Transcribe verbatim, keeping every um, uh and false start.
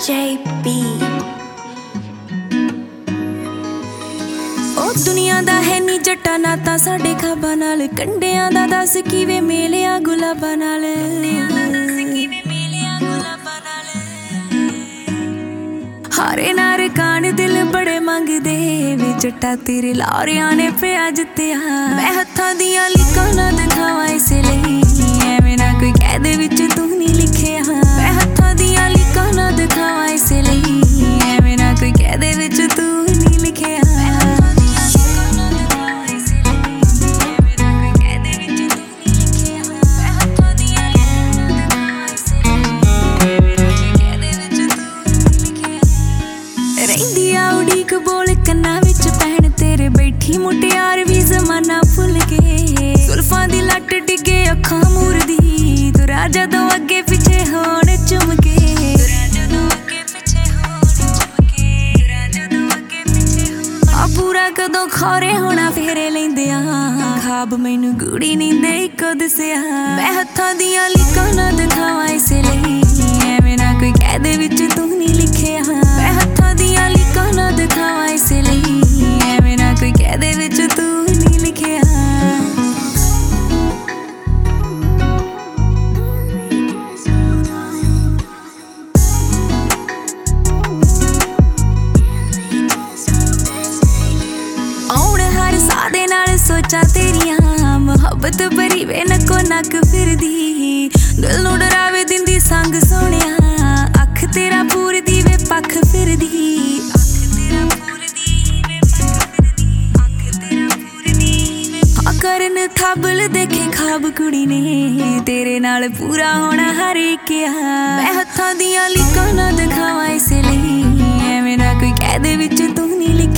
J B ਉਹ ਦੁਨੀਆ ਦਾ ਹੈ ਨੀ ਜੱਟਾ ਨਾ ਤਾਂ ਸਾਡੇ ਖਾਬਾਂ ਨਾਲ ਕੰਡਿਆਂ ਦਾ ਦੱਸ ਕਿਵੇਂ ਮੇਲਿਆ ਗੁਲਾਬਾਂ ਨਾਲ ਹਾਰੇ ਨਾਰ ਕਾਣ ਦਿਲ ਬੜੇ ਮੰਗਦੇ ਵੇ ਜੱਟਾ ਤੇਰੇ ਲਾਰਿਆਂ ਨੇ ਪਿਆ ਜਿੱਤਿਆ ਮੈਂ ਹੱਥਾਂ ਦੀਆਂ ਲਿਖਾਂ ਨਾ ਦਿਖਾਵਾਂ ਇਸ ਲਈ ਐਵੇਂ ਨਾ ਕੋਈ ਕਹਿ ਦੇ ਵਿੱਚ ਤੂੰ ਨਹੀਂ ਲਿਖਿਆ ਮੈਂ ਹੱਥਾਂ ਦੀਆਂ ਲਿਖਾਂ ਨਾ ਦਿਖਾਵਾਂ ਇਸ ਲਈ ਐਵੇਂ ਨਾ ਕੋਈ ਕਹਿ ਦੇ ਵਿੱਚ ਤੂੰ ਨਹੀਂ ਲਿਖਿਆ ਬੋਲ ਕੰਨਾਂ ਵਿੱਚ ਪੈਣ ਤੇਰੇ ਬੈਠੀ ਮੁਟਿਆਰ ਵੀ ਜ਼ਮਾਨਾ ਭੁੱਲ ਕੇ ਜ਼ੁਲਫਾਂ ਦੀ ਲੱਟ ਡਿੱਗੇ ਅੱਖਾਂ ਮੂਰਦੀ ਤੁਰਾ ਜਦੋਂ ਅੱਗੇ ਪਿੱਛੇ ਹੋਣ ਚੁੰਮ ਕੇ ਆ ਪੂਰਾ ਕਦੋਂ ਖੌਰੇ ਹੋਣਾ ਫੇਰੇ ਲੈਂਦੇ ਆ ਖਾਬ ਮੈਨੂੰ ਗੂੜੀ ਨੀਂਦੇ ਇੱਕੋ ਦਿਸਿਆ ਮੈਂ ਹੱਥਾਂ ਦੀਆਂ ਲਿਖਾਂ ਨਾ ਦਿਖਾਵਾਂ ਇਸ ਲਈ ਐਵੇਂ ਨਾ ਕੋਈ ਕਹਿ ਦੇ ਵਿੱਚ ਤੂੰ ਨਹੀਂ ਲਿਖਿਆ ਮੈਂ ਹੱਥਾਂ ਦੀਆਂ ਲਿਖਾਂ ਨਾ ਦਿਖਾਵਾਂ ਇਸ ਲਈ ਐਵੇਂ ਨਾ ਕੋਈ ਕਹਿ ਦੇ ਵਿੱਚ ਤੂੰ ਨਹੀਂ ਲਿਖਿਆ ਆਉਣ ਹਰ ਸਾਹ ਦੇ ਨਾਲ ਸੋਚਾਂ ਤੇਰੀਆਂ ਮੁਹੱਬਤ ਭਰੀ ਵੇ ਨੱਕੋ ਨੱਕ ਫਿਰਦੀ ਦਿਲ ਨੂੰ ਡਰਾਵੇ ਦਿੰਦੀ ਸੰਗ ਸੋਹਣਿਆ ਅੱਖ ਤੇਰਾ ਪੂਰਦੀ ਵੇ ਪੱਖ ਫਿਰਦੀ ਕਰਨ ਥਾਬਲ ਦੇਖੇ ਖਾਬ ਕੁੜੀ ਨੇ ਤੇਰੇ ਨਾਲ ਪੂਰਾ ਹੋਣਾ ਹਰ ਇੱਕ ਆ ਮੈਂ ਹੱਥਾਂ ਦੀਆਂ ਲਿਖਾਂ ਨਾ ਦਿਖਾਵਾਂ ਇਸ ਲਈ ਐਵੇਂ ਨਾ ਕੋਈ ਕਹਿ ਦੇ ਵਿੱਚ ਤੂੰ ਨਹੀਂ ਲਿਖਿਆ